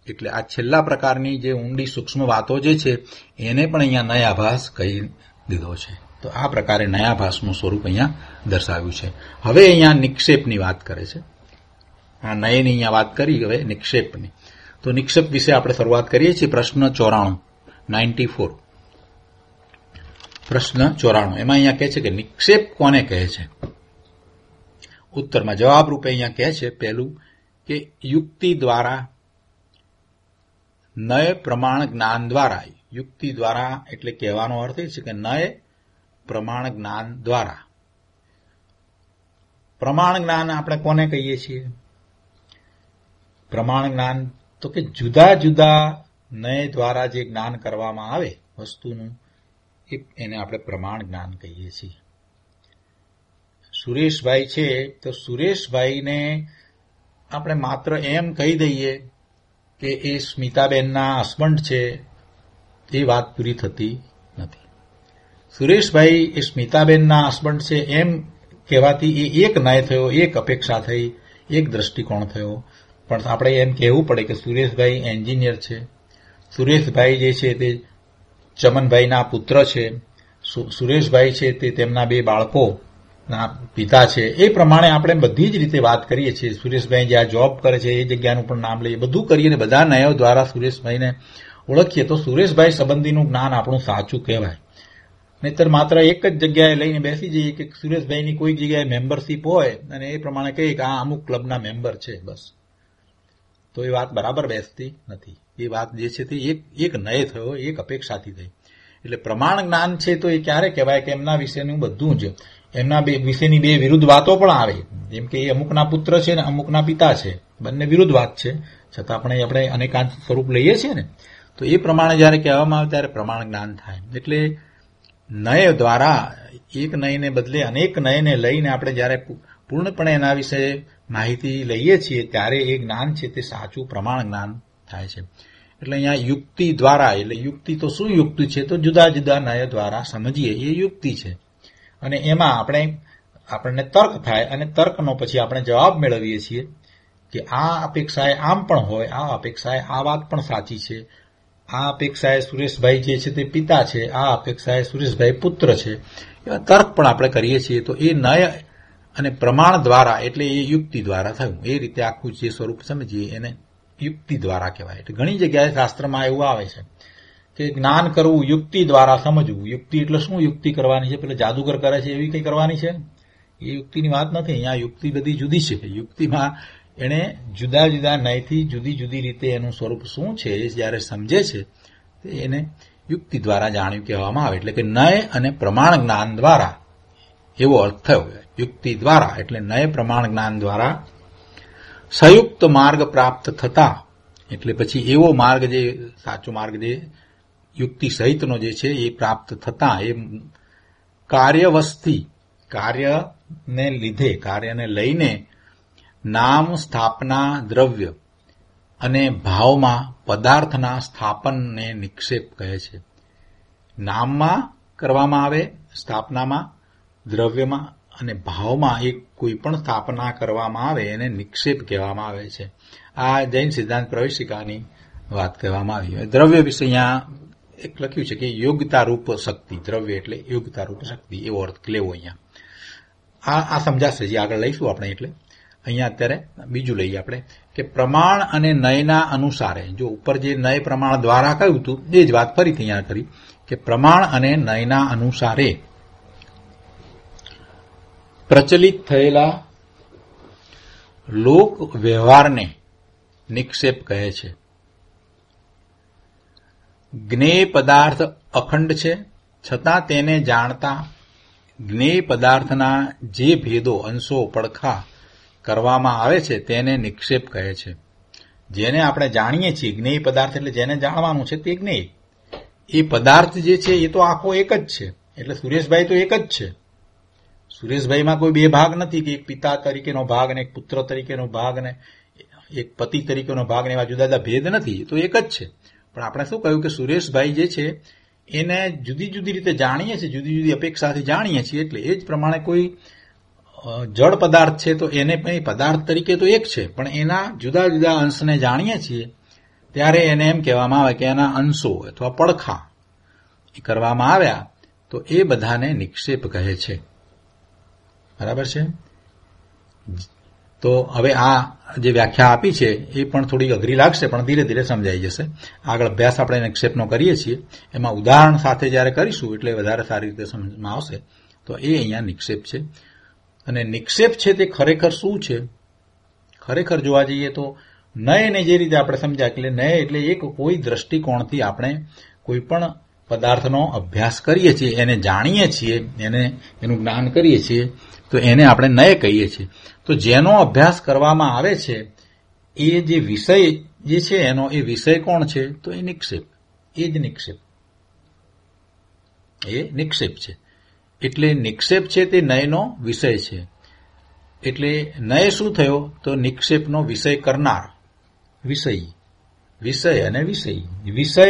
એટલે આ છેલ્લા પ્રકારની જે ઊંડી સૂક્ષ્મ વાતો જે છે એને પણ અહીંયા નયાભાસ કહી દીધો છે. તો આ પ્રકારે નયાભાસનું સ્વરૂપ અહીંયા દર્શાવ્યું છે. હવે અહીંયા નિક્ષેપની વાત કરે છે. આ નયની અહીંયા વાત કરી, હવે નિક્ષેપની. તો નિક્ષેપ વિશે આપણે શરૂઆત કરીએ છીએ. પ્રશ્ન ચોરાણું નાઇન્ટી ફોર પ્રશ્ન ચોરાણું એમાં અહીંયા કહે છે કે નિક્ષેપ કોને કહે છે? ઉત્તરમાં જવાબ રૂપે અહીંયા કહે છે પહેલું કે યુક્તિ દ્વારા, નય પ્રમાણ જ્ઞાન દ્વારા. યુક્તિ દ્વારા એટલે કહેવાનો અર્થ એ છે કે નય પ્રમાણ જ્ઞાન દ્વારા. પ્રમાણ જ્ઞાન આપણે કોને કહીએ છીએ? પ્રમાણ જ્ઞાન તો કે જુદા જુદા નય દ્વારા જે જ્ઞાન કરવામાં આવે વસ્તુનું, એને આપણે પ્રમાણ જ્ઞાન કહીએ છીએ. સુરેશભાઈ છે તો સુરેશભાઈને આપણે માત્ર એમ કહી દઈએ કે એ સ્મિતાબેનના હસબન્ડ છે, એ વાત પૂરી થતી નથી. સુરેશભાઈ એ સ્મિતાબેનના હસબન્ડ છે એમ કહેવાથી એ એક નય થયો, એક અપેક્ષા થઈ, એક દ્રષ્ટિકોણ થયો. પણ આપણે એમ કહેવું પડે કે સુરેશભાઈ એન્જિનિયર છે, સુરેશભાઈ જે છે તે ચમનભાઈના પુત્ર છે, સુરેશભાઈ છે તે તેમના બે બાળકોના પિતા છે. એ પ્રમાણે આપણે બધી જ રીતે વાત કરીએ છીએ. સુરેશભાઈ જ્યાં જોબ કરે છે એ જગ્યાનું પણ નામ લઈએ, બધું કરીએ, બધા નયો દ્વારા સુરેશભાઈને ઓળખીએ તો સુરેશભાઈ સંબંધીનું જ્ઞાન આપણું સાચું કહેવાય. નહીતર માત્ર એક જ જગ્યાએ લઈને બેસી જઈએ કે સુરેશભાઈની કોઈ જગ્યાએ મેમ્બરશીપ હોય અને એ પ્રમાણે કહીએ કે આ અમુક ક્લબના મેમ્બર છે, બસ, તો એ વાત બરાબર બેસતી નથી. એ વાત જે છે તે એક એક નય થયો, એક અપેક્ષાથી થઈ. એટલે પ્રમાણ જ્ઞાન છે તો એ ક્યારે કહેવાય કે એમના વિશેનું બધું જ, એમના બે વિશેની બે વિરુદ્ધ વાતો પણ આવે. જેમ કે એ અમુકના પુત્ર છે ને અમુકના પિતા છે, બંને વિરુદ્ધ વાત છે, છતાં પણ આપણે અનેકાંત સ્વરૂપ લઈએ છીએ ને, તો એ પ્રમાણે જયારે કહેવામાં આવે ત્યારે પ્રમાણ જ્ઞાન થાય. એટલે નય દ્વારા એક નયને બદલે અનેક નયને લઈને આપણે જયારે પૂર્ણપણે એના વિશે માહિતી લઈએ છીએ ત્યારે એ જ્ઞાન છે તે સાચું પ્રમાણ જ્ઞાન થાય છે. એટલે અહીંયા યુક્તિ દ્વારા, એટલે યુક્તિ તો શું યુક્તિ છે? તો જુદા જુદા નય દ્વારા સમજીએ એ યુક્તિ છે. અને એમાં આપણે આપણને તર્ક થાય અને તર્કનો પછી આપણે જવાબ મેળવીએ છીએ કે આ અપેક્ષાએ આમ પણ હોય, આ અપેક્ષાએ આ વાત પણ સાચી છે, આ અપેક્ષાએ સુરેશભાઈ જે છે તે પિતા છે, આ અપેક્ષાએ સુરેશભાઈ પુત્ર છે. એવા તર્ક પણ આપણે કરીએ છીએ. તો એ નય અને પ્રમાણ દ્વારા એટલે એ યુક્તિ દ્વારા થયું. એ રીતે આખું જે સ્વરૂપ સમજીએ એને યુક્તિ દ્વારા કહેવાય. એટલે ઘણી જગ્યાએ શાસ્ત્રમાં એવું આવે છે કે જ્ઞાન કરવું યુક્તિ દ્વારા સમજવું. યુક્તિ એટલે શું યુક્તિ કરવાની છે? પેલા જાદુગર કરે છે એવી કઈ કરવાની છે? એ યુક્તિની વાત નથી. અહીંયા યુક્તિ બધી જુદી છે. યુક્તિમાં એને જુદા જુદા નયથી જુદી જુદી રીતે એનું સ્વરૂપ શું છે એ જયારે સમજે છે એને યુક્તિ દ્વારા જાણ્યું કહેવામાં આવે. એટલે કે નય અને પ્રમાણ જ્ઞાન દ્વારા એવો અર્થ થયો. યુક્તિ દ્વારા એટલે નય પ્રમાણ જ્ઞાન દ્વારા સંયુક્ત માર્ગ પ્રાપ્ત થતા, એટલે પછી એવો માર્ગ જે સાચો માર્ગ જે યુક્તિ સહિતનો જે છે એ પ્રાપ્ત થતા એ કાર્યવસ્તી, કાર્યને લીધે, કાર્યને લઈને નામ સ્થાપના દ્રવ્ય અને ભાવમાં પદાર્થના સ્થાપનને નિક્ષેપ કહે છે. નામમાં કરવામાં આવે, સ્થાપનામાં, દ્રવ્યમાં અને ભાવમાં એક કોઈ પણ સ્થાપના કરવામાં આવે એને નિક્ષેપ કહેવામાં આવે છે. આ જૈન સિદ્ધાંત પ્રવેશિકાની વાત કહેવામાં આવી. દ્રવ્ય વિશે અહીંયા એક લખ્યું છે કે યોગ્યતારૂપ શક્તિ, દ્રવ્ય એટલે યોગ્યતારૂપ શક્તિ એવો અર્થ લેવો. અહીંયા આ આ સમજાશે, જે આગળ લઈશું આપણે. એટલે અહીંયા અત્યારે બીજું લઈએ આપણે કે પ્રમાણ અને નયના અનુસારે, જો ઉપર જે નય પ્રમાણ દ્વારા કહ્યું હતું એ જ વાત ફરીથી અહીંયા કરી કે પ્રમાણ અને નયના અનુસારે પ્રચલિત થયેલા લોક વ્યવહારને નિક્ષેપ કહે છે. જ્ઞેય પદાર્થ અખંડ છે, છતાં તેને જાણતા જ્ઞેય પદાર્થના જે ભેદો, અંશો, પડખા કરવામાં આવે છે તેને નિક્ષેપ કહે છે. જેને આપણે જાણીએ છીએ, જ્ઞેય પદાર્થ એટલે જેને જાણવાનું છે તે જ્ઞેય. એ પદાર્થ જે છે એ તો આખો એક જ છે. એટલે સુરેશભાઈ તો એક જ છે. સુરેશભાઈમાં કોઈ બે ભાગ નથી કે એક પિતા તરીકેનો ભાગ ને એક પુત્ર તરીકેનો ભાગ ને એક પતિ તરીકેનો ભાગ ને એવા જુદા જુદા ભેદ નથી. એ તો એક જ છે. પણ આપણે શું કહ્યું કે સુરેશભાઈ જે છે એને જુદી જુદી રીતે જાણીએ છીએ, જુદી જુદી અપેક્ષાથી જાણીએ છીએ. એટલે એ જ પ્રમાણે કોઈ જળ પદાર્થ છે તો એને પદાર્થ તરીકે તો એક છે, પણ એના જુદા જુદા અંશને જાણીએ છીએ ત્યારે એને એમ કહેવામાં આવે કે એના અંશો અથવા પડખા એ કરવામાં આવ્યા તો એ બધાને નિક્ષેપ કહે છે. બરાબર છે? તો હવે આ જે વ્યાખ્યા આપી છે એ પણ થોડી અઘરી લાગશે, પણ ધીરે ધીરે સમજાઈ જશે. આગળ અભ્યાસ આપણે નિક્ષેપનો કરીએ છીએ, એમાં ઉદાહરણ સાથે જ્યારે કરીશું એટલે વધારે સારી રીતે સમજમાં આવશે. તો એ અહીંયા નિક્ષેપ છે. અને નિક્ષેપ છે તે ખરેખર શું છે? ખરેખર જોવા જઈએ તો નયને જે રીતે આપણે સમજ્યા, એટલે નય એટલે એક કોઈ દ્રષ્ટિકોણથી આપણે કોઈ પણ પદાર્થનો અભ્યાસ કરીએ છીએ, એને જાણીએ છીએ, એને એનું જ્ઞાન કરીએ છીએ, તો એને આપણે નય કહીએ છીએ. તો જેનો અભ્યાસ કરવામાં આવે છે એ જે વિષય જે છે એનો એ વિષય કોણ છે? તો એ નિક્ષેપ. એ જ નિક્ષેપ. એ નિક્ષેપ છે. એટલે નિક્ષેપ છે તે નયનો વિષય છે. એટલે નય શું થયો? તો નિક્ષેપનો વિષય કરનાર. વિષય વિષય અને વિષય વિષય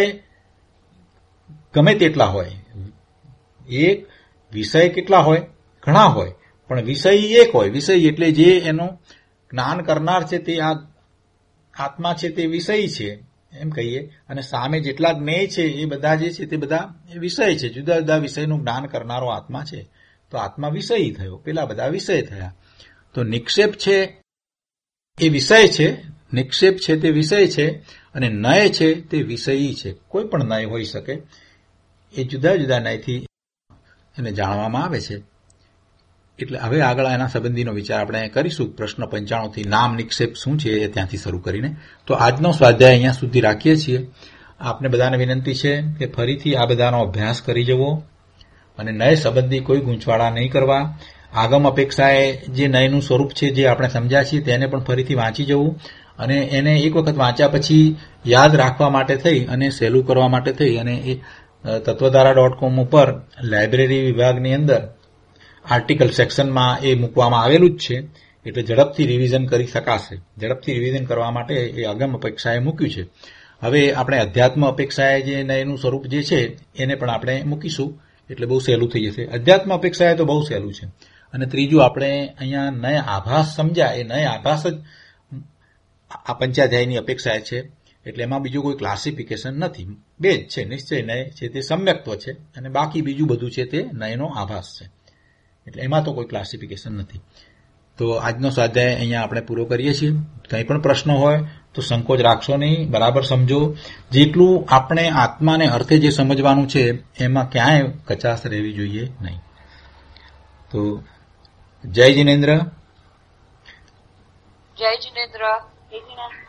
ગમે તેટલા હોય. એક વિષય કેટલા હોય? ઘણા હોય, પણ વિષય એક હોય. વિષય એટલે જે એનું જ્ઞાન કરનાર છે તે આ આત્મા છે તે વિષય છે એમ કહીએ. અને સામે જેટલા જ્ઞેય છે એ બધા જે છે તે બધા વિષય છે. જુદા જુદા વિષયનું જ્ઞાન કરનારો આત્મા છે. તો આત્મા વિષય થયો, પેલા બધા વિષય થયા. તો નિક્ષેપ છે એ વિષય છે, નિક્ષેપ છે તે વિષય છે, અને નય છે તે વિષયી છે. કોઈ પણ નય હોઈ શકે. એ જુદા જુદા નયથી એને જાણવામાં આવે છે. એટલે હવે આગળ એના સંબંધીનો વિચાર આપણે કરીશું. પ્રશ્ન પંચાણુંથી નામ નિક્ષેપ શું છે એ ત્યાંથી શરૂ કરીને. તો આજનો સ્વાધ્યાય અહીંયા સુધી રાખીએ છીએ. આપને બધાને વિનંતી છે કે ફરીથી આ બધાનો અભ્યાસ કરી જવો અને નય સંબંધી કોઈ ગૂંચવાડા નહીં કરવા. આગમ અપેક્ષાએ જે નયનું સ્વરૂપ છે જે આપણે સમજ્યા છીએ તેને પણ ફરીથી વાંચી જવું, અને એને એક વખત વાંચ્યા પછી યાદ રાખવા માટે થઈ અને સહેલું કરવા માટે થઈ અને એ તત્વધારા ડોટ કોમ ઉપર લાઇબ્રેરી વિભાગની અંદર આર્ટિકલ સેક્શનમાં એ મૂકવામાં આવેલું જ છે. એટલે ઝડપથી રિવિઝન કરી શકાશે. ઝડપથી રિવિઝન કરવા માટે એ આગમ અપેક્ષાએ મૂક્યું છે. હવે આપણે અધ્યાત્મ અપેક્ષાએ જે નયનું સ્વરૂપ જે છે એને પણ આપણે મૂકીશું, એટલે બહુ સહેલું થઈ જશે. અધ્યાત્મ અપેક્ષાએ તો બહુ સહેલું છે. અને ત્રીજું આપણે અહીંયા નય આભાસ સમજ્યા. એ નય આભાસ જ આ પંચાધ્યાયની અપેક્ષા છે. એટલે એમાં બીજું કોઈ ક્લાસિફિકેશન નથી. બે જ છે. નિશ્ચય નય છે તે સમ્યક્ત્વ છે, અને બાકી બીજું બધું છે તે નયનો આભાસ છે. એટલે એમાં તો કોઈ ક્લાસિફિકેશન નથી. તો આજનો સ્વાધ્યાય અહીંયા આપણે પૂરો કરીએ છીએ. કંઈ પણ પ્રશ્ન હોય તો સંકોચ રાખશો નહીં. બરાબર સમજો. જેટલું આપણે આત્માને અર્થે જે સમજવાનું છે એમાં ક્યાંય કચાશ રહેવી જોઈએ નહીં. તો જય જિનેન્દ્ર. જય જિનેન્દ્ર. જય જિનેન્દ્ર.